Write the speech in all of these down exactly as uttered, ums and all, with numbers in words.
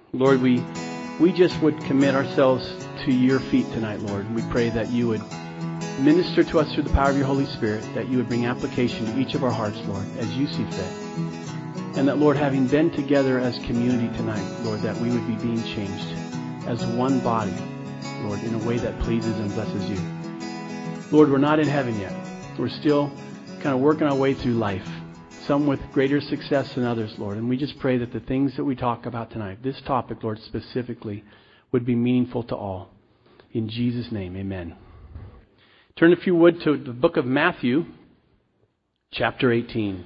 Lord, we we just would commit ourselves to your feet tonight, Lord. We pray that you would minister to us through the power of your Holy Spirit, that you would bring application to each of our hearts, Lord, as you see fit. And that, Lord, having been together as community tonight, Lord, that we would be being changed as one body, Lord, in a way that pleases and blesses you. Lord, we're not in heaven yet. We're still kind of working our way through life, some with greater success than others, Lord. And we just pray that the things that we talk about tonight, this topic, Lord, specifically, would be meaningful to all. In Jesus' name, amen. Turn, if you would, to the book of Matthew, chapter eighteen.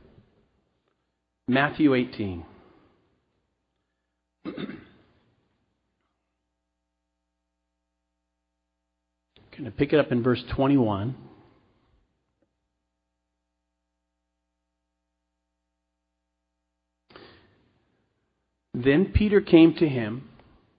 Matthew eighteen. Going to pick it up in verse twenty-one. Then Peter came to him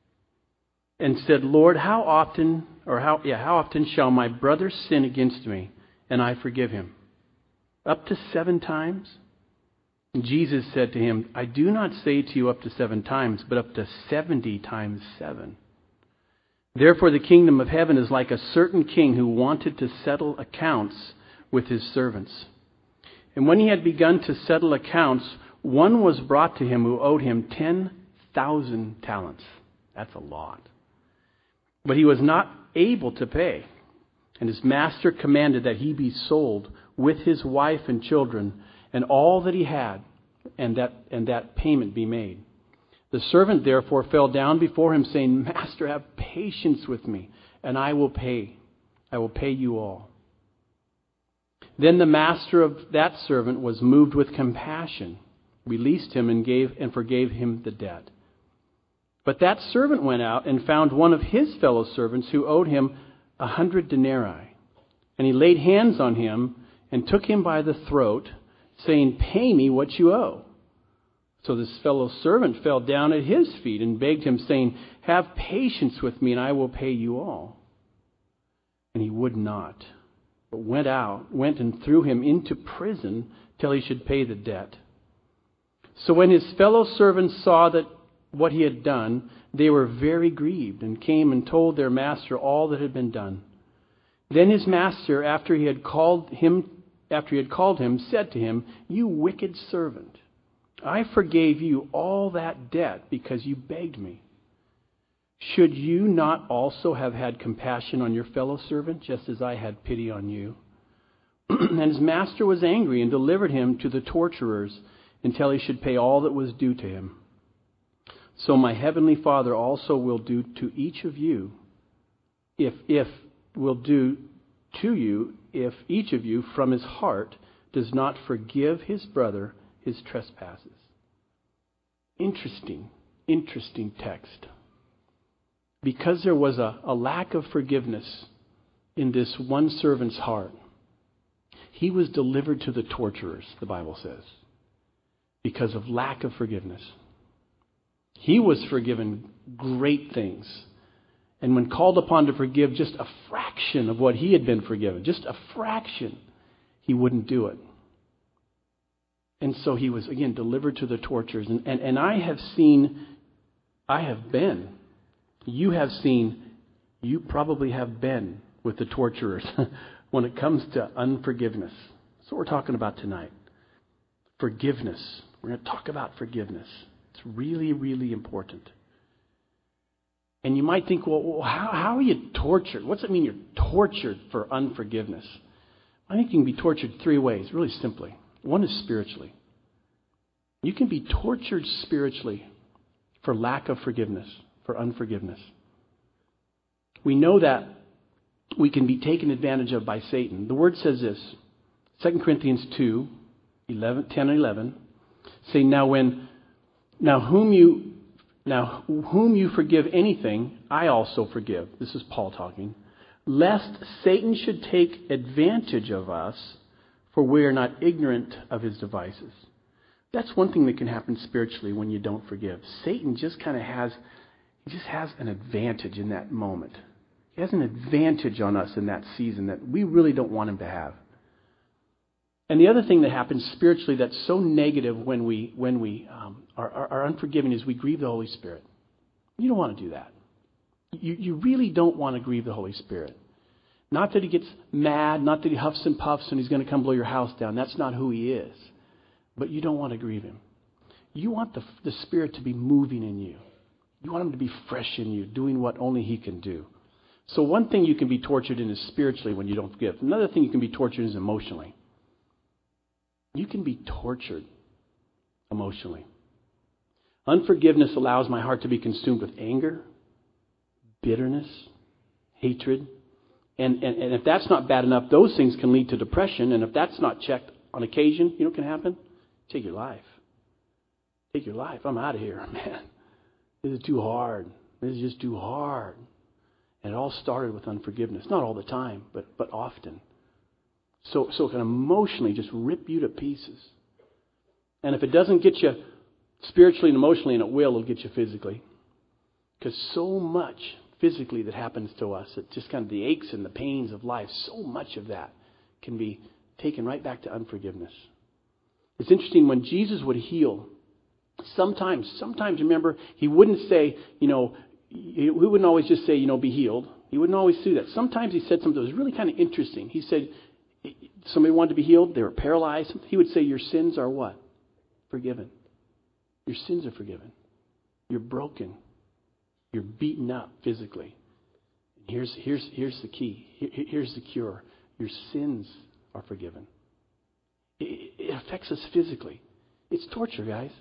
and said, Lord, how often, or how, yeah, how often shall my brother sin against me, and I forgive him? Up to seven times? And Jesus said to him, I do not say to you up to seven times, but up to seventy times seven. Therefore the kingdom of heaven is like a certain king who wanted to settle accounts with his servants. And when he had begun to settle accounts, one was brought to him who owed him ten thousand talents. That's a lot. But he was not able to pay. And his master commanded that he be sold with his wife and children and all that he had, and that and that payment be made. The servant therefore fell down before him, saying, Master, have patience with me, and I will pay. I will pay you all. Then the master of that servant was moved with compassion, released him, and gave and forgave him the debt. But that servant went out and found one of his fellow servants who owed him a hundred denarii. And he laid hands on him and took him by the throat, saying, Pay me what you owe. So this fellow servant fell down at his feet and begged him, saying, Have patience with me, and I will pay you all. And he would not, but went out, went and threw him into prison till he should pay the debt. So when his fellow servants saw that what he had done, they were very grieved, and came and told their master all that had been done. Then his master, after he had called him, after he had called him, said to him, You wicked servant, I forgave you all that debt because you begged me. Should you not also have had compassion on your fellow servant, just as I had pity on you? And his master was angry and delivered him to the torturers until he should pay all that was due to him. So my heavenly Father also will do to each of you, if if will do to you, if each of you from his heart does not forgive his brother his trespasses. Interesting, interesting text. Because there was a, a lack of forgiveness in this one servant's heart, he was delivered to the torturers, the Bible says, because of lack of forgiveness. He was forgiven great things. And when called upon to forgive just a fraction of what he had been forgiven, just a fraction, he wouldn't do it. And so he was, again, delivered to the torturers. And, and, and I have seen, I have been, you have seen, you probably have been with the torturers when it comes to unforgiveness. That's what we're talking about tonight. Forgiveness. We're going to talk about forgiveness. It's really, really important. And you might think, well, how, how are you tortured? What's it mean you're tortured for unforgiveness? I think you can be tortured three ways, really simply. One is spiritually. You can be tortured spiritually for lack of forgiveness, for unforgiveness. We know that we can be taken advantage of by Satan. The Word says this, Second Corinthians two, eleven, ten and eleven, saying, Now when, now whom you, now whom you forgive anything, I also forgive. This is Paul talking. Lest Satan should take advantage of us, for we are not ignorant of his devices. That's one thing that can happen spiritually when you don't forgive. Satan just kind of has, he just has an advantage in that moment. He has an advantage on us in that season that we really don't want him to have. And the other thing that happens spiritually that's so negative when we when we um, are, are, are unforgiving is we grieve the Holy Spirit. You don't want to do that. You, you really don't want to grieve the Holy Spirit. Not that he gets mad, not that he huffs and puffs and he's going to come blow your house down. That's not who he is. But you don't want to grieve him. You want the, the Spirit to be moving in you. You want him to be fresh in you, doing what only he can do. So one thing you can be tortured in is spiritually when you don't forgive. Another thing you can be tortured in is emotionally. You can be tortured emotionally. Unforgiveness allows my heart to be consumed with anger, bitterness, hatred. And, and, and if that's not bad enough, those things can lead to depression. And if that's not checked on occasion, you know what can happen? Take your life. Take your life. I'm out of here, man. This is too hard. This is just too hard. And it all started with unforgiveness. Not all the time, but but often. So, so it can emotionally just rip you to pieces. And if it doesn't get you spiritually and emotionally, and it will, it'll get you physically. Because so much physically that happens to us, it's just kind of the aches and the pains of life, so much of that can be taken right back to unforgiveness. It's interesting, when Jesus would heal, sometimes, sometimes remember, he wouldn't say, you know, he wouldn't always just say, you know, be healed. He wouldn't always do that. Sometimes he said something that was really kind of interesting. He said, somebody wanted to be healed, they were paralyzed. He would say, your sins are what? Forgiven. Your sins are forgiven. You're broken. You're beaten up physically. Here's, here's, here's the key. Here, here's the cure. Your sins are forgiven. It, it affects us physically. It's torture, guys.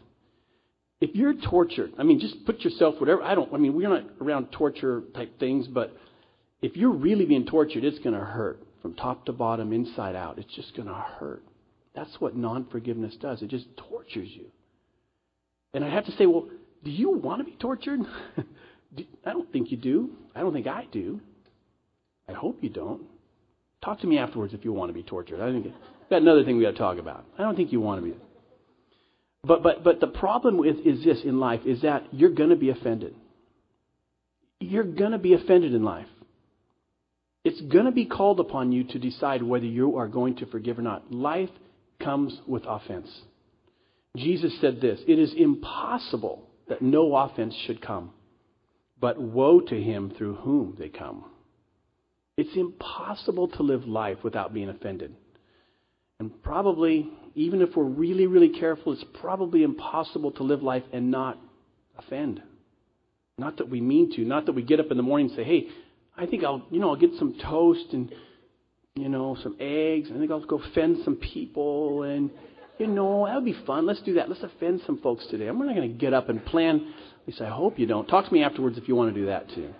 If you're tortured, I mean, just put yourself, whatever, I don't, I mean, we're not around torture type things, but if you're really being tortured, it's going to hurt from top to bottom, inside out. It's just going to hurt. That's what non-forgiveness does. It just tortures you. And I have to say, well, do you want to be tortured? I don't think you do. I don't think I do. I hope you don't. Talk to me afterwards if you want to be tortured. I think we've got another thing we got to talk about. I don't think you want to be. But but but the problem with is this in life is that you're going to be offended. You're going to be offended in life. It's going to be called upon you to decide whether you are going to forgive or not. Life comes with offense. Jesus said this, it is impossible that no offense should come, but woe to him through whom they come. It's impossible to live life without being offended. And probably, even if we're really, really careful, it's probably impossible to live life and not offend. Not that we mean to, not that we get up in the morning and say, hey, I think I'll, you know, I'll get some toast and, you know, some eggs. I think I'll go offend some people and, you know, that would be fun. Let's do that. Let's offend some folks today. I'm not going to get up and plan. At least I hope you don't. Talk to me afterwards if you want to do that too.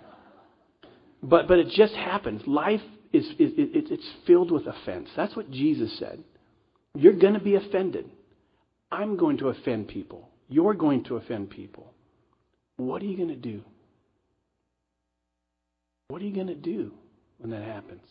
But but it just happens. Life is, is it, it's filled with offense. That's what Jesus said. You're going to be offended. I'm going to offend people. You're going to offend people. What are you going to do? What are you going to do when that happens?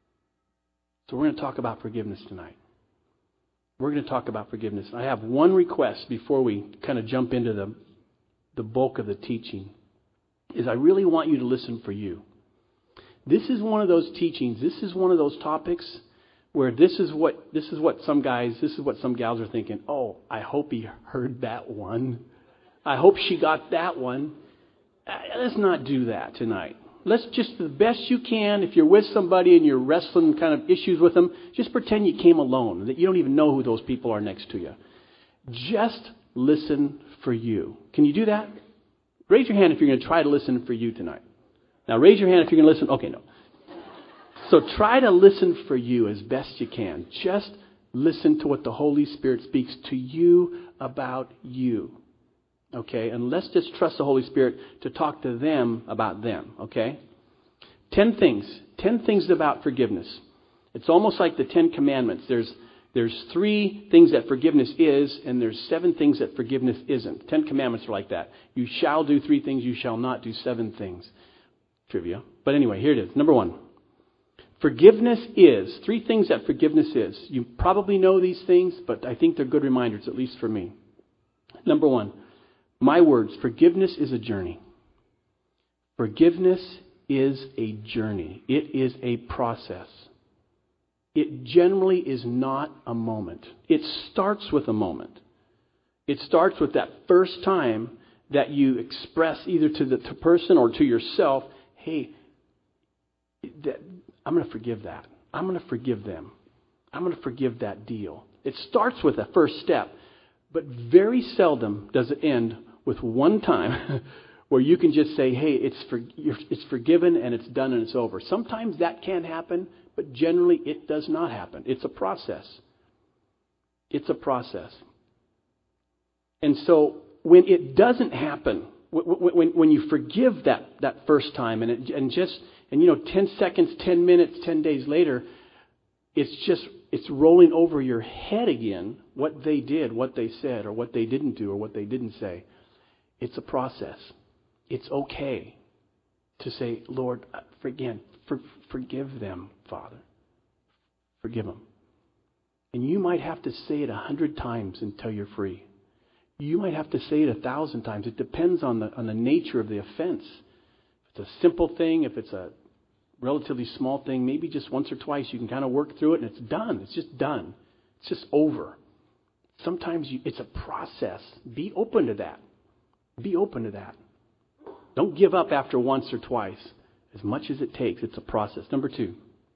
So we're going to talk about forgiveness tonight. We're going to talk about forgiveness. I have one request before we kind of jump into the, the bulk of the teaching, is I really want you to listen for you. This is one of those teachings, this is one of those topics where this is what this is what some guys, this is what some gals are thinking, oh, I hope he heard that one. I hope she got that one. Let's not do that tonight. Let's just, the best you can, if you're with somebody and you're wrestling kind of issues with them, just pretend you came alone, that you don't even know who those people are next to you. Just listen for you. Can you do that? Raise your hand if you're going to try to listen for you tonight. Now raise your hand if you're going to listen. Okay, no. So try to listen for you as best you can. Just listen to what the Holy Spirit speaks to you about you. Okay, and let's just trust the Holy Spirit to talk to them about them, okay? Ten things. Ten things about forgiveness. It's almost like the Ten Commandments. There's there's three things that forgiveness is, and there's seven things that forgiveness isn't. Ten Commandments are like that. You shall do three things, you shall not do seven things. Trivia. But anyway, here it is. Number one. Forgiveness is. Three things that forgiveness is. You probably know these things, but I think they're good reminders, at least for me. Number one. My words, forgiveness is a journey. Forgiveness is a journey. It is a process. it generally is not a moment. It starts with a moment. It starts with that first time that you express either to the to person or to yourself, hey, that, I'm going to forgive that. I'm going to forgive them. I'm going to forgive that deal. It starts with a first step, but very seldom does it end with one time where you can just say, hey, it's for, it's forgiven and it's done and it's over. Sometimes that can happen, but generally it does not happen. It's a process. It's a process. And so when it doesn't happen, when, when, when you forgive that, that first time and, it, and just, and you know, ten seconds, ten minutes, ten days later, it's just, it's rolling over your head again, what they did, what they said, or what they didn't do, or what they didn't say. It's a process. It's okay to say, Lord, again, for, forgive them, Father. Forgive them. And you might have to say it a hundred times until you're free. You might have to say it a thousand times. It depends on the on the nature of the offense. If it's a simple thing, if it's a relatively small thing, maybe just once or twice you can kind of work through it and it's done. It's just done. It's just over. Sometimes you, it's a process. Be open to that. Be open to that. Don't give up after once or twice. As much as it takes, it's a process. Number two,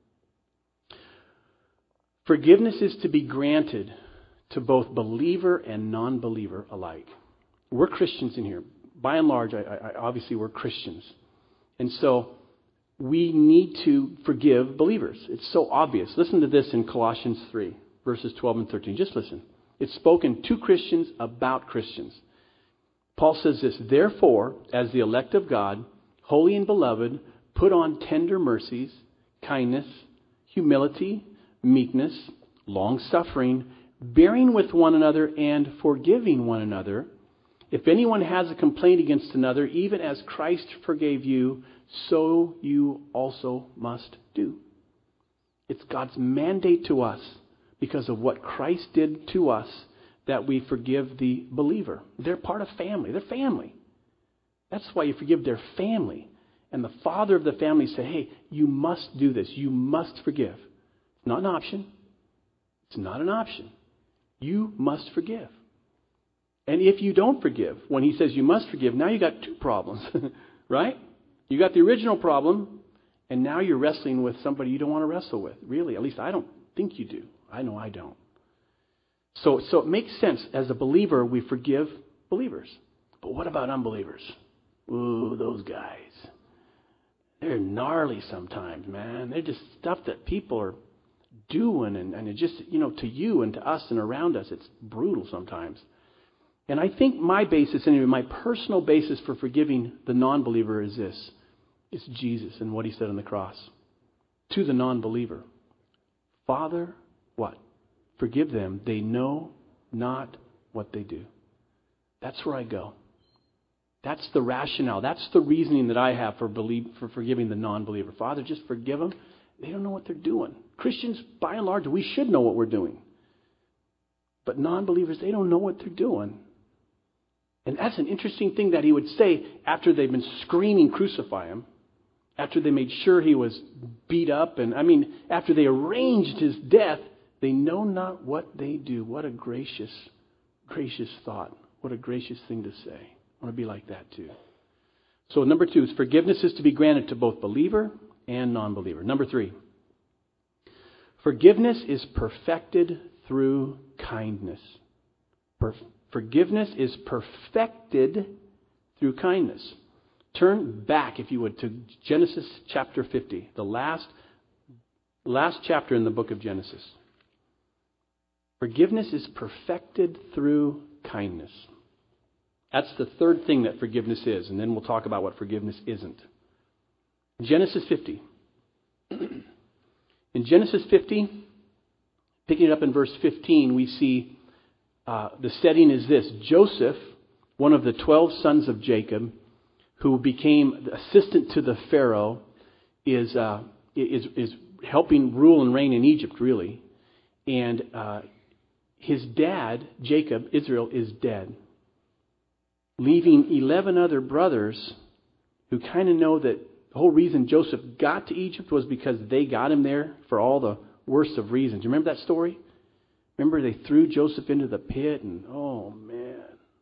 forgiveness is to be granted to both believer and non-believer alike. We're Christians in here. By and large, I, I, obviously we're Christians. And so we need to forgive believers. It's so obvious. Listen to this in Colossians three, verses twelve and thirteen. Just listen. It's spoken to Christians about Christians. Paul says this, therefore, as the elect of God, holy and beloved, put on tender mercies, kindness, humility, meekness, long-suffering, bearing with one another and forgiving one another. If anyone has a complaint against another, even as Christ forgave you, so you also must do. It's God's mandate to us because of what Christ did to us that we forgive the believer. They're part of family. They're family. That's why you forgive their family. And the father of the family said, hey, you must do this. You must forgive. It's not an option. It's not an option. You must forgive. And if you don't forgive, when he says you must forgive, now you got two problems, right? You got the original problem, and now you're wrestling with somebody you don't want to wrestle with. Really, at least I don't think you do. I know I don't. So, so it makes sense. As a believer, we forgive believers. But what about unbelievers? Ooh, those guys. They're gnarly sometimes, man. They're just stuff that people are doing, and, and it just, you know, to you and to us and around us, it's brutal sometimes. And I think my basis, anyway, my personal basis for forgiving the non-believer is this. It's Jesus and what he said on the cross. To the non-believer. Father, what? Forgive them. They know not what they do. That's where I go. That's the rationale. That's the reasoning that I have for believe, for forgiving the non-believer. Father, just forgive them. They don't know what they're doing. Christians, by and large, we should know what we're doing. But non-believers, they don't know what they're doing. And that's an interesting thing that he would say after they've been screaming, crucify him. After they made sure he was beat up. And I mean, after they arranged his death, they know not what they do. What a gracious, gracious thought. What a gracious thing to say. I want to be like that too. So number two is forgiveness is to be granted to both believer and non-believer. Number three, forgiveness is perfected through kindness. Per- forgiveness is perfected through kindness. Turn back, if you would, to Genesis chapter fifty, the last, last chapter in the book of Genesis. Forgiveness is perfected through kindness. That's the third thing that forgiveness is, and then we'll talk about what forgiveness isn't. Genesis fifty. In Genesis fifty, picking it up in verse fifteen, we see uh, the setting is this. Joseph, one of the twelve sons of Jacob, who became assistant to the Pharaoh, is uh, is is helping rule and reign in Egypt, really. And uh, his dad, Jacob, Israel, is dead, leaving eleven other brothers who kind of know that the whole reason Joseph got to Egypt was because they got him there for all the worst of reasons. You remember that story? Remember they threw Joseph into the pit and, oh man,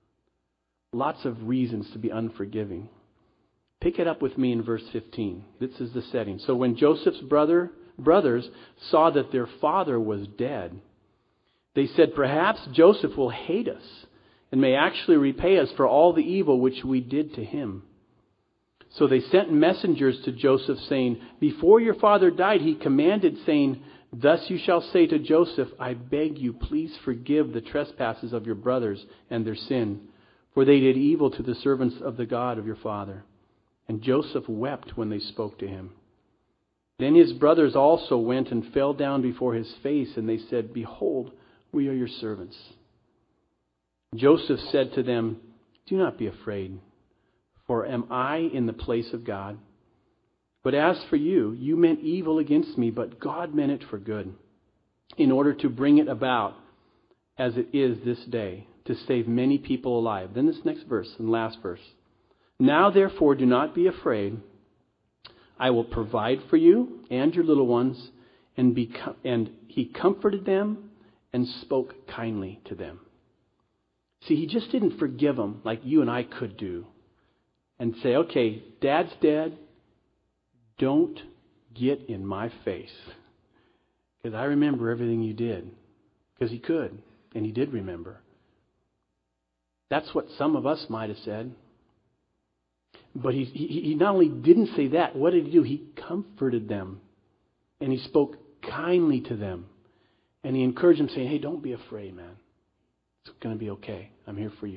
lots of reasons to be unforgiving. Pick it up with me in verse fifteen. This is the setting. So when Joseph's brother brothers saw that their father was dead, they said, perhaps Joseph will hate us and may actually repay us for all the evil which we did to him. So they sent messengers to Joseph saying, before your father died, he commanded, saying, thus you shall say to Joseph, I beg you, please forgive the trespasses of your brothers and their sin, for they did evil to the servants of the God of your father. And Joseph wept when they spoke to him. Then his brothers also went and fell down before his face, and they said, behold, we are your servants. Joseph said to them, do not be afraid, for am I in the place of God? But as for you, you meant evil against me, but God meant it for good, in order to bring it about as it is this day, to save many people alive. Then this next verse, and last verse. Now therefore do not be afraid. I will provide for you and your little ones. And, be, and he comforted them and spoke kindly to them. See, he just didn't forgive them like you and I could do. And say, okay, Dad's dead. Don't get in my face. Because I remember everything you did. Because he could. And he did remember. That's what some of us might have said. But he, he, he not only didn't say that, what did he do? He comforted them. And he spoke kindly to them. And he encouraged them saying, hey, don't be afraid, man. It's going to be okay. I'm here for you.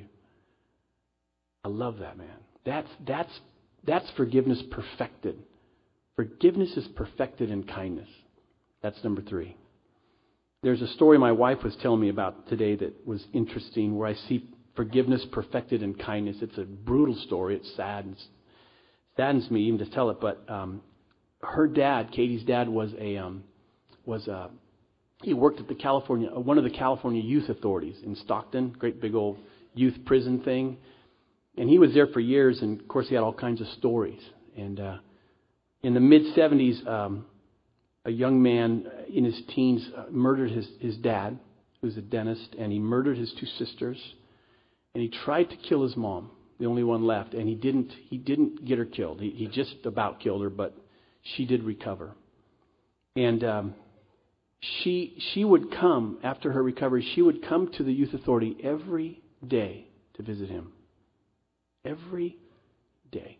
I love that, man. That's, that's, that's forgiveness perfected. Forgiveness is perfected in kindness. That's number three. There's a story my wife was telling me about today that was interesting, where I see forgiveness perfected in kindness. It's a brutal story. It saddens, saddens me even to tell it. But um, her dad, Katie's dad, was a um, was a he worked at the California one of the California youth authorities in Stockton, great big old youth prison thing. And he was there for years, and of course he had all kinds of stories. And uh, in the mid seventies, um, a young man in his teens uh, murdered his his dad, who was a dentist, and he murdered his two sisters. And he tried to kill his mom, the only one left, and he didn't. He didn't get her killed. He, he just about killed her, but she did recover. And um, she she would come after her recovery. She would come to the youth authority every day to visit him. Every day.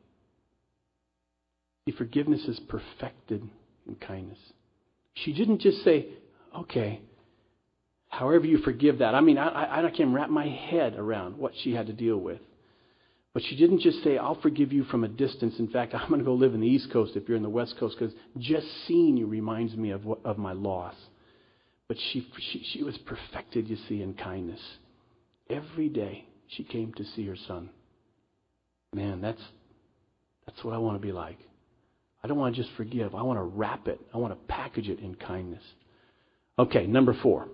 The forgiveness is perfected in kindness. She didn't just say, "Okay." However you forgive that. I mean, I, I, I can't wrap my head around what she had to deal with. But she didn't just say, I'll forgive you from a distance. In fact, I'm going to go live in the East Coast if you're in the West Coast, because just seeing you reminds me of of my loss. But she, she, she was perfected, you see, in kindness. Every day she came to see her son. Man, that's that's what I want to be like. I don't want to just forgive. I want to wrap it. I want to package it in kindness. Okay, number four.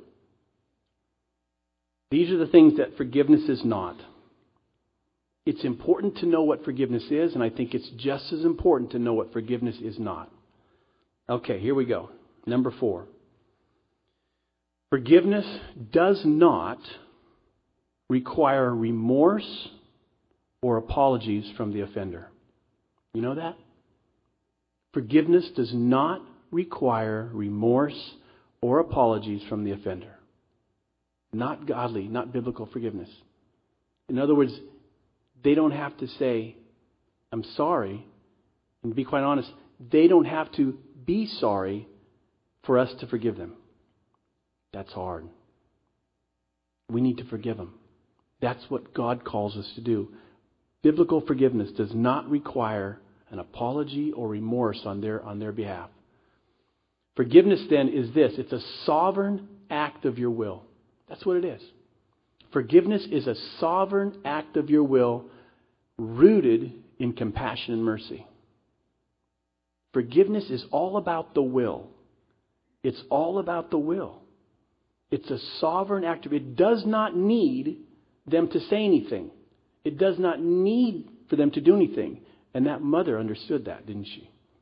These are the things that forgiveness is not. It's important to know what forgiveness is, and I think it's just as important to know what forgiveness is not. Okay, here we go. Number four. Forgiveness does not require remorse or apologies from the offender. You know that? Forgiveness does not require remorse or apologies from the offender. Not godly, not biblical forgiveness. In other words, they don't have to say, I'm sorry. And to be quite honest, they don't have to be sorry for us to forgive them. That's hard. We need to forgive them. That's what God calls us to do. Biblical forgiveness does not require an apology or remorse on their, on their behalf. Forgiveness then is this. It's a sovereign act of your will. That's what it is. Forgiveness is a sovereign act of your will rooted in compassion and mercy. Forgiveness is all about the will. It's all about the will. It's a sovereign act of it. It does not need them to say anything. It does not need for them to do anything. And that mother understood that, didn't she?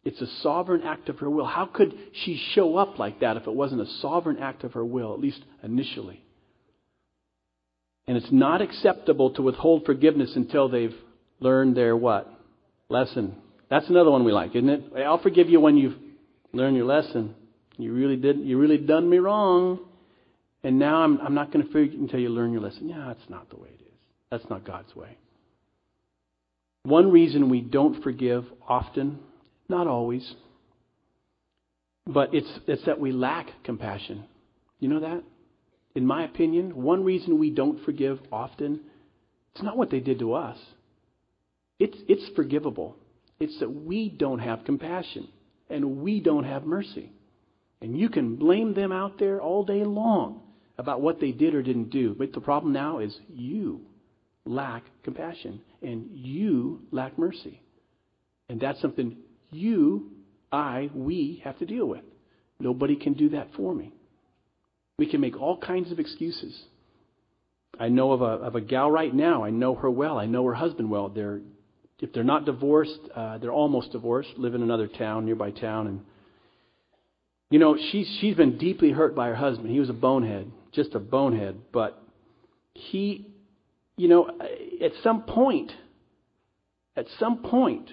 It's a sovereign act of her will. How could she show up like that if it wasn't a sovereign act of her will, at least initially? And it's not acceptable to withhold forgiveness until they've learned their what? Lesson. That's another one we like, isn't it? I'll forgive you when you've learned your lesson. You really did. You really done me wrong. And now I'm, I'm not going to forgive you until you learn your lesson. Yeah, that's not the way it is. That's not God's way. One reason we don't forgive often, not always, but it's it's that we lack compassion. You know that? In my opinion, one reason we don't forgive often, it's not what they did to us. It's it's forgivable. It's that we don't have compassion and we don't have mercy. And you can blame them out there all day long about what they did or didn't do. But the problem now is you lack compassion and you lack mercy. And that's something you, I, we have to deal with. Nobody can do that for me. We can make all kinds of excuses. I know of a of a gal right now. I know her well. I know her husband well. They're if they're not divorced, uh, they're almost divorced. Live in another town, nearby town, and you know she's she's been deeply hurt by her husband. He was a bonehead, just a bonehead. But he, you know, at some point, at some point,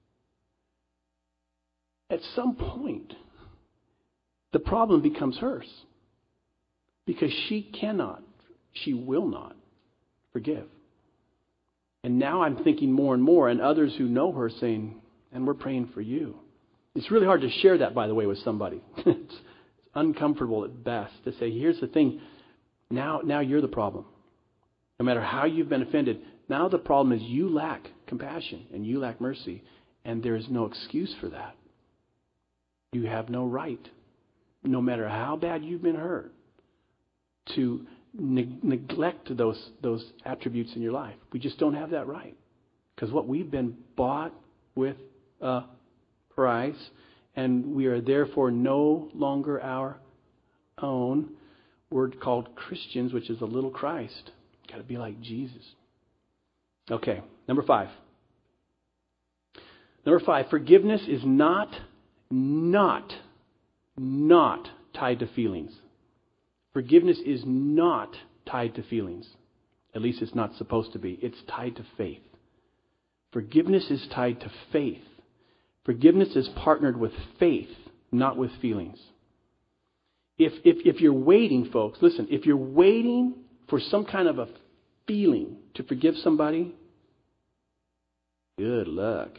at some point, the problem becomes hers. Because she cannot, she will not forgive. And now I'm thinking more and more, and others who know her saying, and we're praying for you. It's really hard to share that, by the way, with somebody. It's uncomfortable at best to say, here's the thing, now, now you're the problem. No matter how you've been offended, now the problem is you lack compassion and you lack mercy, and there is no excuse for that. You have no right, no matter how bad you've been hurt, to ne- neglect those those attributes in your life. We just don't have that right. Because what we've been bought with a price, and we are therefore no longer our own. We're called Christians, which is a little Christ. Got to be like Jesus. Okay, number five. Number five, forgiveness is not, not, not tied to feelings. Forgiveness is not tied to feelings. At least it's not supposed to be. It's tied to faith. Forgiveness is tied to faith. Forgiveness is partnered with faith, not with feelings. If, if, if you're waiting, folks, listen, if you're waiting for some kind of a feeling to forgive somebody, good luck.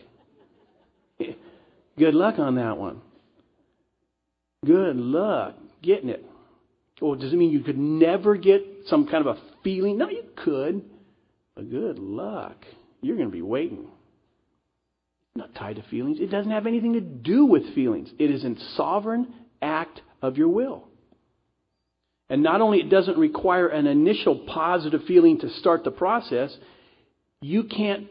Good luck on that one. Good luck getting it. Well, does it mean you could never get some kind of a feeling? No, you could. But good luck. You're going to be waiting. It's not tied to feelings. It doesn't have anything to do with feelings. It is a sovereign act of your will. And not only it doesn't require an initial positive feeling to start the process, you can't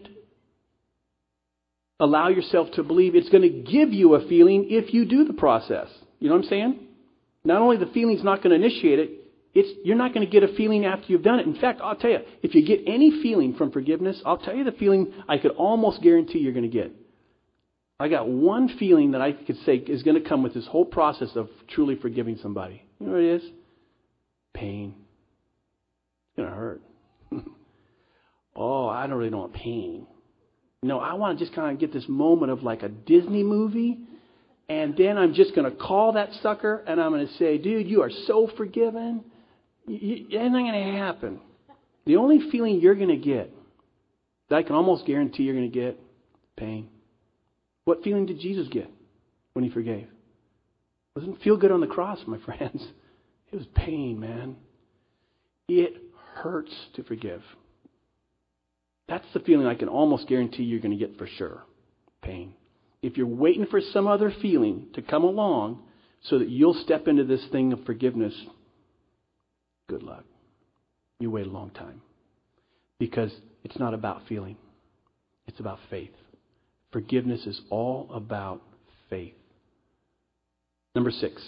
allow yourself to believe it's going to give you a feeling if you do the process. You know what I'm saying? Not only the feeling's not going to initiate it, it's you're not going to get a feeling after you've done it. In fact, I'll tell you, if you get any feeling from forgiveness, I'll tell you the feeling I could almost guarantee you're going to get. I got one feeling that I could say is going to come with this whole process of truly forgiving somebody. You know what it is? Pain. It's going to hurt. Oh, I don't really don't want pain. No, I want to just kind of get this moment of like a Disney movie. And then I'm just going to call that sucker and I'm going to say, dude, you are so forgiven. It's not going to happen. The only feeling you're going to get, that I can almost guarantee you're going to get, pain. What feeling did Jesus get when he forgave? It doesn't feel good on the cross, my friends. It was pain, man. It hurts to forgive. That's the feeling I can almost guarantee you're going to get for sure. Pain. If you're waiting for some other feeling to come along so that you'll step into this thing of forgiveness, good luck. You wait a long time. Because it's not about feeling. It's about faith. Forgiveness is all about faith. Number six.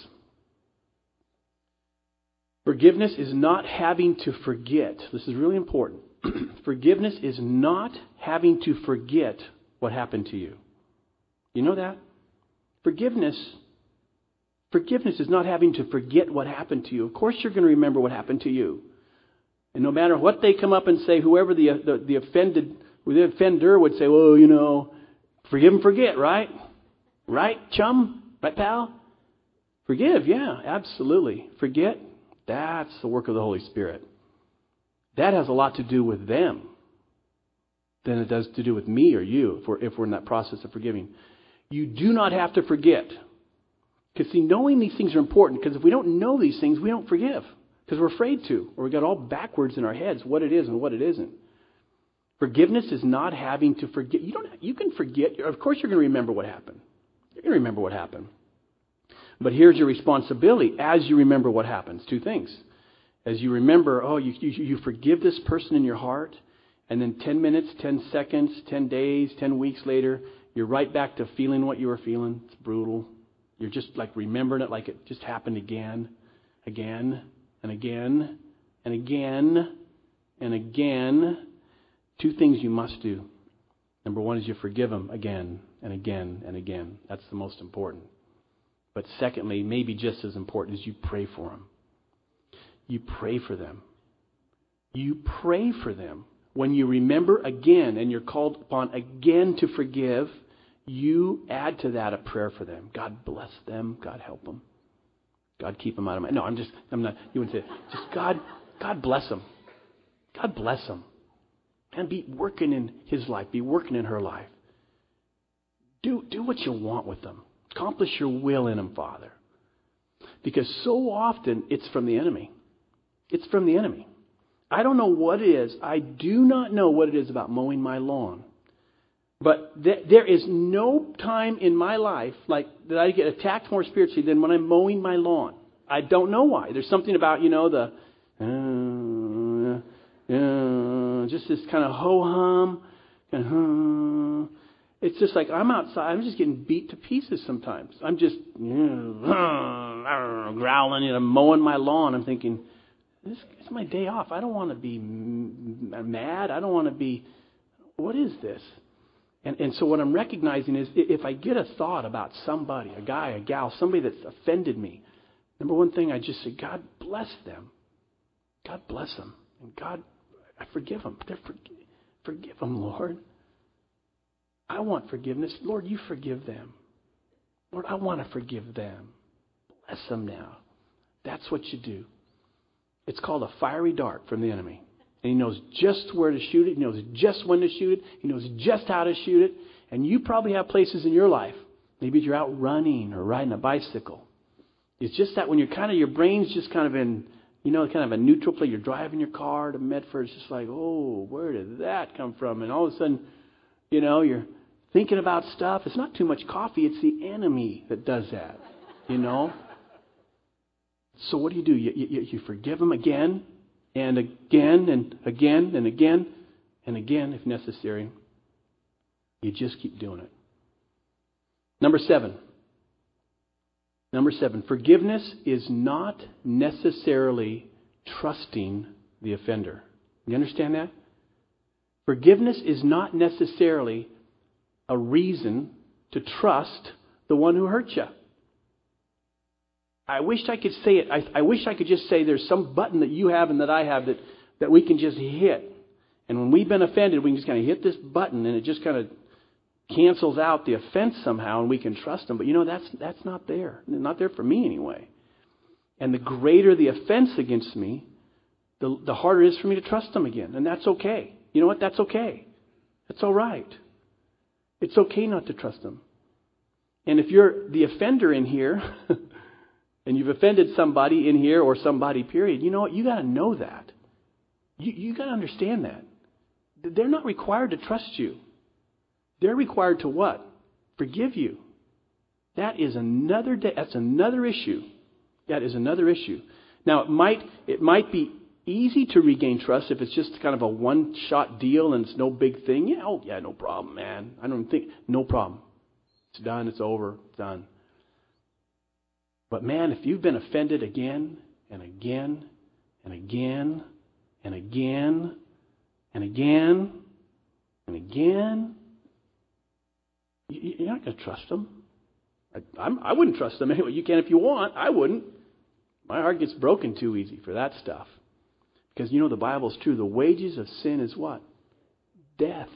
Forgiveness is not having to forget. This is really important. Forgiveness is not having to forget what happened to you. You know that? Forgiveness, forgiveness is not having to forget what happened to you. Of course you're going to remember what happened to you. And no matter what they come up and say, whoever the the, the offended, the offender would say, well, you know, forgive and forget, right? Right, chum? Right, pal? Forgive, yeah, absolutely. Forget, that's the work of the Holy Spirit. That has a lot to do with them than it does to do with me or you if we're, if we're in that process of forgiving. You do not have to forget. Because, see, knowing these things are important, because if we don't know these things, we don't forgive. Because we're afraid to, or we got all backwards in our heads what it is and what it isn't. Forgiveness is not having to forget. You don't. You can forget. Of course, you're going to remember what happened. You're going to remember what happened. But here's your responsibility as you remember what happens. Two things. As you remember, oh, you, you, you forgive this person in your heart, and then ten minutes, ten seconds, ten days, ten weeks later, you're right back to feeling what you were feeling. It's brutal. You're just like remembering it like it just happened again, again, and again, and again, and again. Two things you must do. Number one is you forgive them again and again and again. That's the most important. But secondly, maybe just as important, is you pray for them. You pray for them. You pray for them. When you remember again and you're called upon again to forgive, you add to that a prayer for them. God bless them. God help them. God keep them out of my... No, I'm just... I'm not... You wouldn't say... Just God... God bless them. God bless them. And be working in his life. Be working in her life. Do, do what you want with them. Accomplish your will in them, Father. Because so often it's from the enemy. It's from the enemy. I don't know what it is. I do not know what it is about mowing my lawn. But th- there is no time in my life like that I get attacked more spiritually than when I'm mowing my lawn. I don't know why. There's something about, you know, the... Uh, uh, just this kind of ho-hum. Kind of, uh, it's just like I'm outside. I'm just getting beat to pieces sometimes. I'm just uh, growling and I'm mowing my lawn. I'm thinking, this is my day off. I don't want to be m- mad. I don't want to be... What is this? And, and so what I'm recognizing is if I get a thought about somebody, a guy, a gal, somebody that's offended me, number one thing I just say, God bless them. God bless them. And God, I forgive them. They're for, forgive them, Lord. I want forgiveness. Lord, you forgive them. Lord, I want to forgive them. Bless them now. That's what you do. It's called a fiery dart from the enemy. And he knows just where to shoot it. He knows just when to shoot it. He knows just how to shoot it. And you probably have places in your life. Maybe you're out running or riding a bicycle. It's just that when you're kind of, your brain's just kind of in, you know, kind of a neutral place. You're driving your car to Medford. It's just like, oh, where did that come from? And all of a sudden, you know, you're thinking about stuff. It's not too much coffee. It's the enemy that does that, you know. So what do you do? You, you, you forgive them again. And again, and again, and again, and again, if necessary. You just keep doing it. Number seven. Number seven. Forgiveness is not necessarily trusting the offender. You understand that? Forgiveness is not necessarily a reason to trust the one who hurt you. I wish I could say it. I, I wish I could just say there's some button that you have and that I have that, that we can just hit. And when we've been offended, we can just kind of hit this button and it just kind of cancels out the offense somehow and we can trust them. But you know, that's that's not there. Not there for me anyway. And the greater the offense against me, the, the harder it is for me to trust them again. And that's okay. You know what? That's okay. That's all right. It's okay not to trust them. And if you're the offender in here... and you've offended somebody in here or somebody, period, you know what? You got to know that. You you got to understand that. They're not required to trust you. They're required to what? Forgive you. That is another day. That's another issue. That is another issue. Now, it might it might be easy to regain trust if it's just kind of a one-shot deal and it's no big thing. Yeah, oh, yeah, no problem, man. I don't think, no problem. It's done. It's over. It's done. But man, if you've been offended again and again and again and again and again and again, you're not going to trust them. I, I'm, I wouldn't trust them anyway. You can if you want. I wouldn't. My heart gets broken too easy for that stuff. Because you know the Bible's true. The wages of sin is what? Death.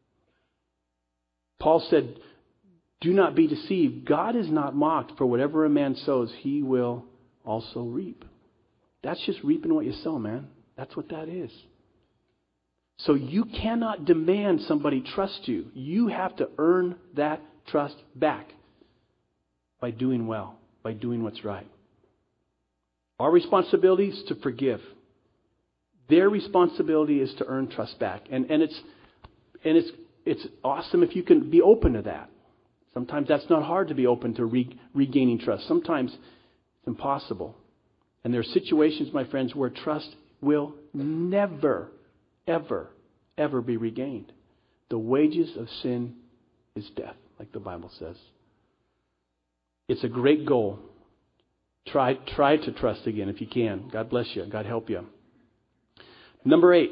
Paul said, do not be deceived. God is not mocked. For whatever a man sows, he will also reap. That's just reaping what you sow, man. That's what that is. So you cannot demand somebody trust you. You have to earn that trust back by doing well, by doing what's right. Our responsibility is to forgive. Their responsibility is to earn trust back. And and it's and it's it's awesome if you can be open to that. Sometimes that's not hard to be open to re, regaining trust. Sometimes it's impossible. And there are situations, my friends, where trust will never, ever, ever be regained. The wages of sin is death, like the Bible says. It's a great goal. Try, try to trust again if you can. God bless you. God help you. Number eight.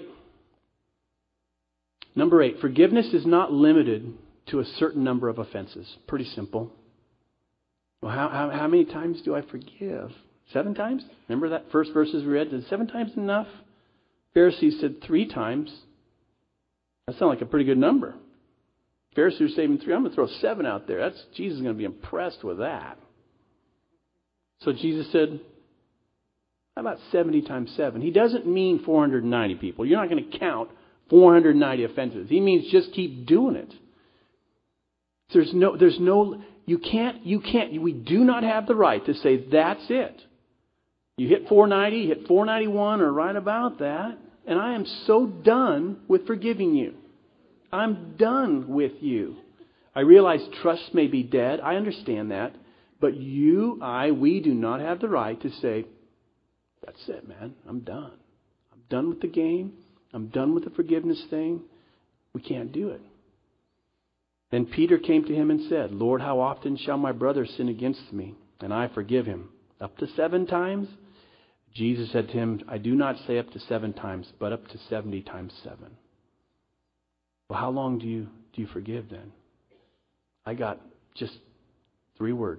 Number eight. Forgiveness is not limited to a certain number of offenses. Pretty simple. Well, how, how, how many times do I forgive? Seven times? Remember that first verses we read? Is seven times enough? Pharisees said three times. That sounds like a pretty good number. Pharisees are saving three. I'm going to throw seven out there. That's Jesus is going to be impressed with that. So Jesus said, how about seventy times seven? He doesn't mean four hundred ninety people. You're not going to count four hundred ninety offenses. He means just keep doing it. There's no, there's no, you can't, you can't, we do not have the right to say that's it. You hit four ninety, you hit four ninety-one, or right about that, and I am so done with forgiving you. I'm done with you. I realize trust may be dead. I understand that. But you, I, we do not have the right to say, that's it, man. I'm done. I'm done with the game. I'm done with the forgiveness thing. We can't do it. Then Peter came to him and said, Lord, how often shall my brother sin against me, and I forgive him? Up to seven times? Jesus said to him, I do not say up to seven times, but up to seventy times seven. Well, how long do you do you forgive then? I got just three words.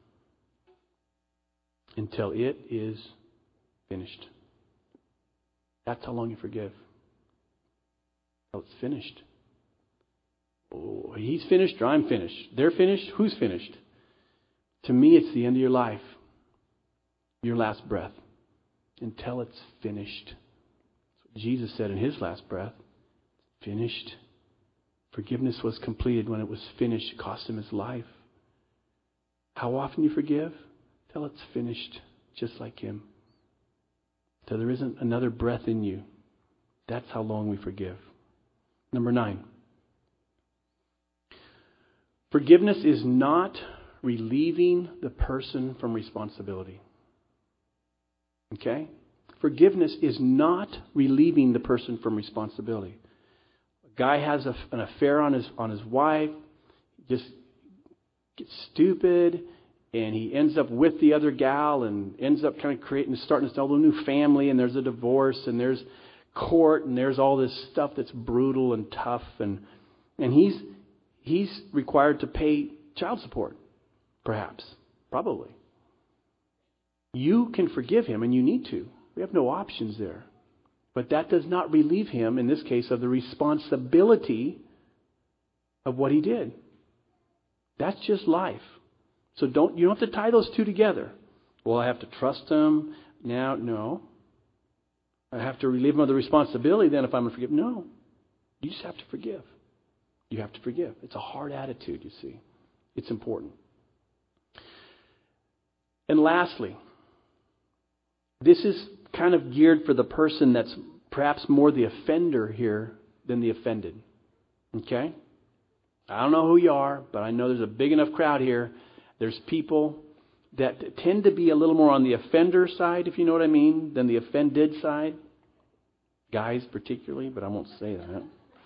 Until it is finished. That's how long you forgive. Until it's finished. Oh, he's finished or I'm finished. They're finished. Who's finished? To me, it's the end of your life. Your last breath. Until it's finished. That's what Jesus said in his last breath. Finished. Forgiveness was completed when it was finished. It cost him his life. How often you forgive? Till it's finished, just like him. Till there isn't another breath in you. That's how long we forgive. Number nine. Forgiveness is not relieving the person from responsibility. Okay? Forgiveness is not relieving the person from responsibility. A guy has a, an affair on his on his wife, just gets stupid, and he ends up with the other gal and ends up kind of creating, starting this whole new family, and there's a divorce, and there's court, and there's all this stuff that's brutal and tough, and and he's he's required to pay child support, perhaps, probably. You can forgive him, and you need to. We have no options there. But that does not relieve him, in this case, of the responsibility of what he did. That's just life. So don't you don't have to tie those two together. Well, I have to trust him. Now, no. I have to relieve him of the responsibility then if I'm going to forgive. No. You just have to forgive. You have to forgive. It's a hard attitude, you see. It's important. And lastly, this is kind of geared for the person that's perhaps more the offender here than the offended. Okay? I don't know who you are, but I know there's a big enough crowd here. There's people that tend to be a little more on the offender side, if you know what I mean, than the offended side. Guys particularly, but I won't say that.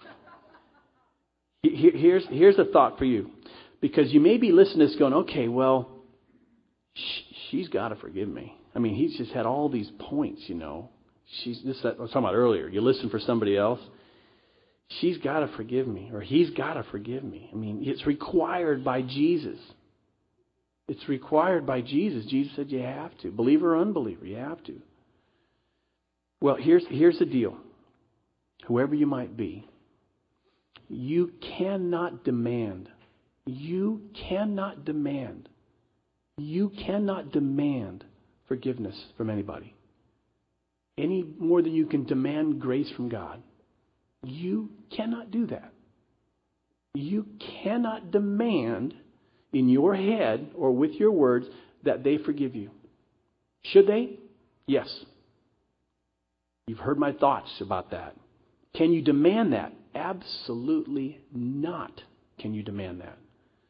Here's, here's a thought for you. Because you may be listening to this going, okay, well, she's got to forgive me. I mean, he's just had all these points, you know. She's this I was talking about earlier. You listen for somebody else. She's got to forgive me, or he's got to forgive me. I mean, it's required by Jesus. It's required by Jesus. Jesus said you have to. Believer or unbeliever, you have to. Well, here's, here's the deal. Whoever you might be, you cannot demand, you cannot demand, you cannot demand forgiveness from anybody. Any more than you can demand grace from God. You cannot do that. You cannot demand in your head or with your words that they forgive you. Should they? Yes. You've heard my thoughts about that. Can you demand that? Absolutely not. Can you demand that?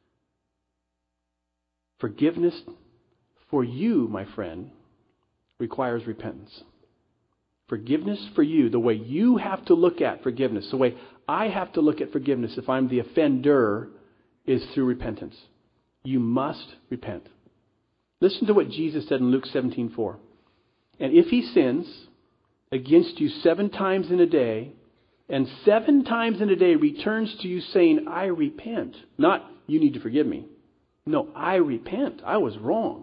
Forgiveness for you, my friend, requires repentance. Forgiveness for you, the way you have to look at forgiveness, the way I have to look at forgiveness if I'm the offender, is through repentance. You must repent. Listen to what Jesus said in Luke seventeen four. And if he sins against you seven times in a day, and seven times in a day returns to you saying, I repent. Not, you need to forgive me. No, I repent. I was wrong.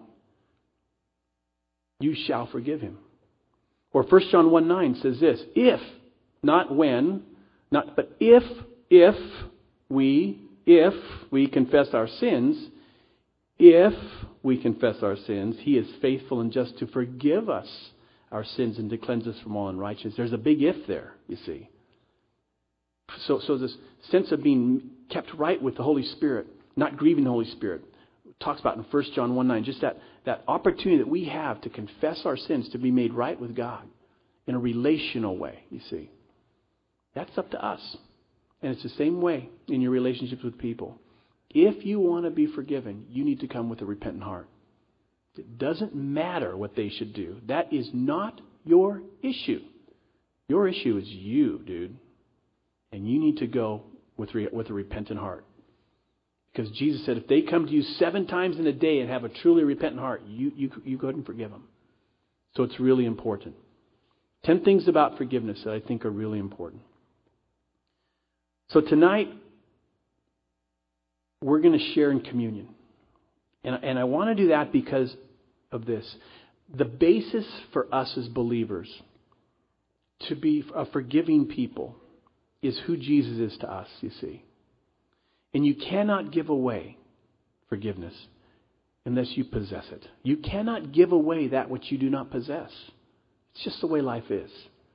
You shall forgive him. Or First John one nine says this, if, not when, not but if, if we, if we confess our sins, if we confess our sins, he is faithful and just to forgive us our sins and to cleanse us from all unrighteousness. There's a big if there, you see. So, so this sense of being kept right with the Holy Spirit, not grieving the Holy Spirit, talks about in First John one nine, just that, that opportunity that we have to confess our sins, to be made right with God in a relational way, you see. That's up to us. And it's the same way in your relationships with people. If you want to be forgiven, you need to come with a repentant heart. It doesn't matter what they should do. That is not your issue. Your issue is you, dude. And you need to go with, re- with a repentant heart. Because Jesus said, if they come to you seven times in a day and have a truly repentant heart, you, you, you go ahead and forgive them. So it's really important. Ten things about forgiveness that I think are really important. So tonight, we're going to share in communion. And, and I want to do that because of this. The basis for us as believers to be a forgiving people is who Jesus is to us, you see. And you cannot give away forgiveness unless you possess it. You cannot give away that which you do not possess. It's just the way life is.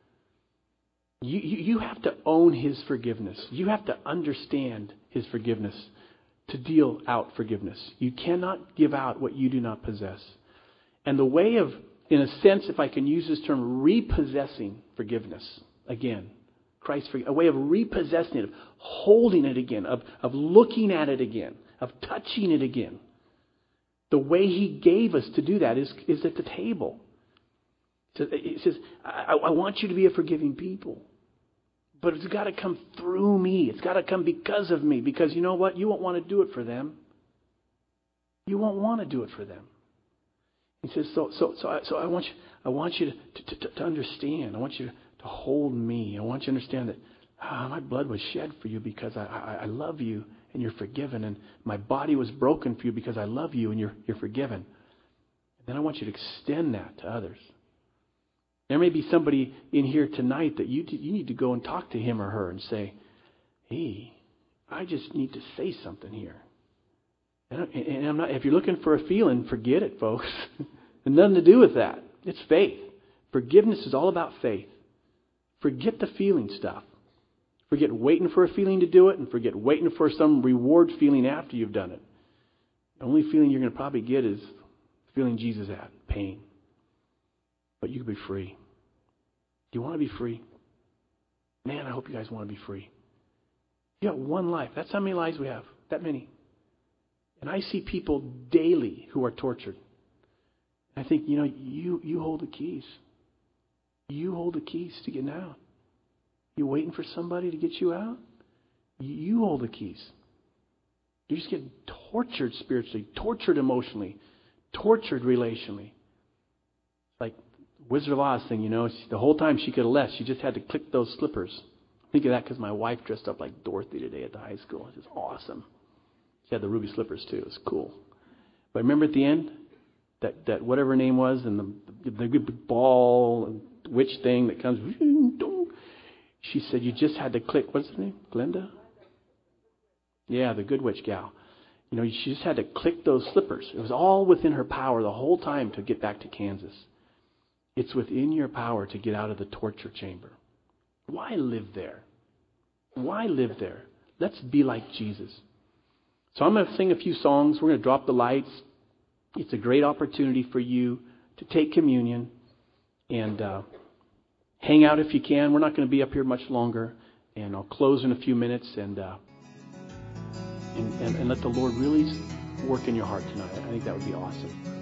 You, you, you have to own his forgiveness. You have to understand his forgiveness to deal out forgiveness. You cannot give out what you do not possess. And the way of, in a sense, if I can use this term, repossessing forgiveness, again, Christ, a way of repossessing it, of holding it again, of, of looking at it again, of touching it again. The way he gave us to do that is, is at the table. So it says, I, I want you to be a forgiving people. But it's got to come through me. It's got to come because of me. Because you know what? You won't want to do it for them. You won't want to do it for them. He says, so so so I, so I want you I want you to, to, to understand. I want you to, to hold me. I want you to understand that ah, my blood was shed for you because I, I, I love you and you're forgiven. And my body was broken for you because I love you and you're you're forgiven. And then I want you to extend that to others. There may be somebody in here tonight that you you need to go and talk to him or her and say, hey, I just need to say something here. And, and I'm not. If you're looking for a feeling, forget it, folks. And nothing to do with that. It's faith. Forgiveness is all about faith. Forget the feeling stuff. Forget waiting for a feeling to do it, and forget waiting for some reward feeling after you've done it. The only feeling you're going to probably get is feeling Jesus at, pain. But you can be free. Do you want to be free? Man, I hope you guys want to be free. You got one life. That's how many lives we have. That many. And I see people daily who are tortured. I think, you know, you, you hold the keys. You hold the keys to getting out. You waiting for somebody to get you out? You hold the keys. You're just getting tortured spiritually, tortured emotionally, tortured relationally. Like Wizard of Oz thing, you know, she, the whole time she could have left, she just had to click those slippers. Think of that because my wife dressed up like Dorothy today at the high school. It was awesome. She had the ruby slippers too. It was cool. But remember at the end, that, that whatever her name was, and the, the good ball and witch thing that comes, she said you just had to click, what's her name? Glenda? Yeah, the good witch gal. You know, she just had to click those slippers. It was all within her power the whole time to get back to Kansas. It's within your power to get out of the torture chamber. Why live there? Why live there? Let's be like Jesus. So I'm going to sing a few songs. We're going to drop the lights. It's a great opportunity for you to take communion and uh, hang out if you can. We're not going to be up here much longer. And I'll close in a few minutes and, uh, and, and, and let the Lord really work in your heart tonight. I think that would be awesome.